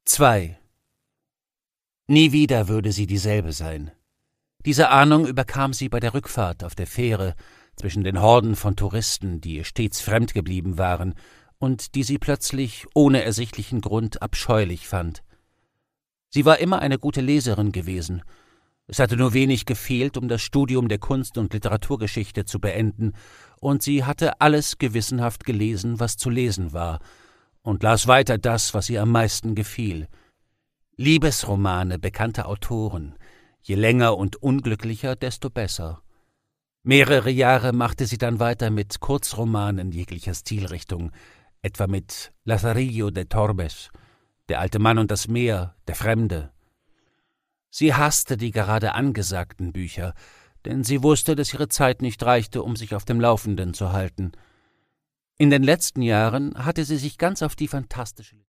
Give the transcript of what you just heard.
2. Nie wieder würde sie dieselbe sein. Diese Ahnung überkam sie bei der Rückfahrt auf der Fähre zwischen den Horden von Touristen, die ihr stets fremd geblieben waren und die sie plötzlich ohne ersichtlichen Grund abscheulich fand. Sie war immer eine gute Leserin gewesen. Es hatte nur wenig gefehlt, um das Studium der Kunst- und Literaturgeschichte zu beenden, und sie hatte alles gewissenhaft gelesen, was zu lesen war, und las weiter das, was ihr am meisten gefiel. Liebesromane bekannter Autoren, je länger und unglücklicher, desto besser. Mehrere Jahre machte sie dann weiter mit Kurzromanen jeglicher Stilrichtung, etwa mit Lazarillo de Tormes, Der alte Mann und das Meer, Der Fremde. Sie hasste die gerade angesagten Bücher, denn sie wusste, dass ihre Zeit nicht reichte, um sich auf dem Laufenden zu halten. In den letzten Jahren hatte sie sich ganz auf die fantastische